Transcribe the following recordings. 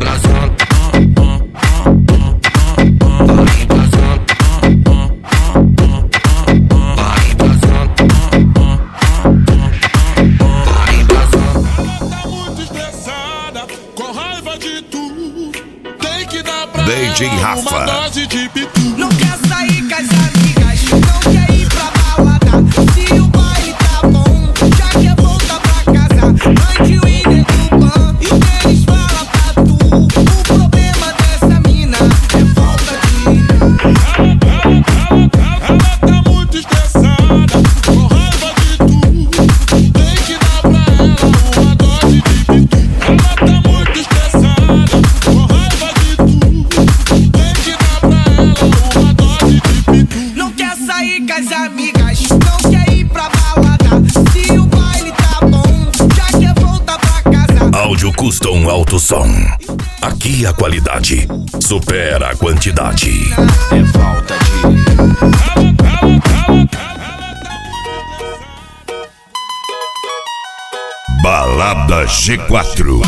embrasando. DJ Rafa. Não quer sair com as amigas, não quer ir pra balada. Se o baile tá bom, já quer voltar pra casa. Mande o Inter do Pan e o deles fala pra tu. O problema dessa mina é falta de... Ela tá muito estressada, com raiva de tu. Tem que dar pra ela uma dose de pitu. Ela tá muito estressada, com raiva de tu. Não quer sair com as amigas, não quer ir pra balada. Se o baile tá bom, já quer voltar pra casa. Áudio Custom Alto Som. Aqui a qualidade supera a quantidade. É falta de... Balada G4.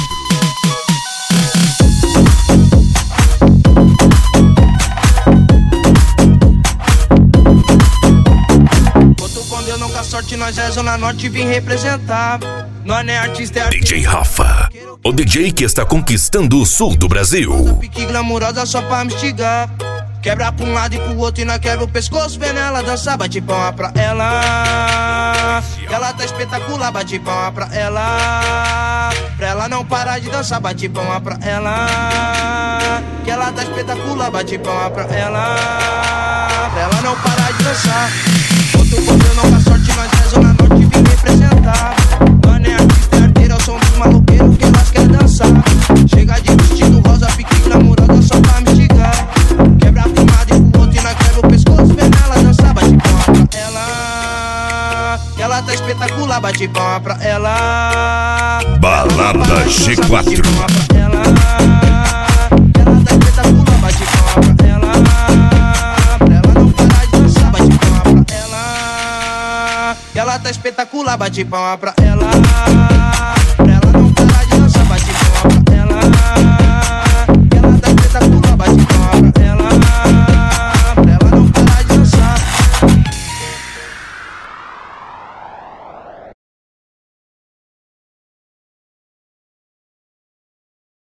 Sorte, nós é Zona Norte, vim representar. Nós não é artista, é DJ Rafa, o DJ que está conquistando o sul do Brasil. Pique glamurosa só pra me instigar. Quebra pra um lado e pro outro e nós quebra o pescoço. Vendo ela dançar, bate palma pra ela. Que ela tá espetacular, bate palma pra ela. Pra ela não parar de dançar, bate palma pra ela. Que ela tá espetacular, bate palma pra ela. Pra ela não parar de dançar. Outro poder não dá sorte, nós é Zona Norte, vim representar. Nós não é artista, é arteira, eu sou um dos maloqueiros que elas querem dançar. Chega de vestido rosa, pique glamurosa só pra me instigar. Quebra pra um lado e pro outro e nós quebra o pescoço. Vendo ela dançar, bate palma pra ela. Que ela tá espetacular, bate palma pra ela. Balada G4. Bate palma pra ela. Que ela tá espetacular, bate palma pra ela. Pra ela não parar de dançar, bate palma pra ela. Que ela tá espetacular, bate palma pra ela. Pra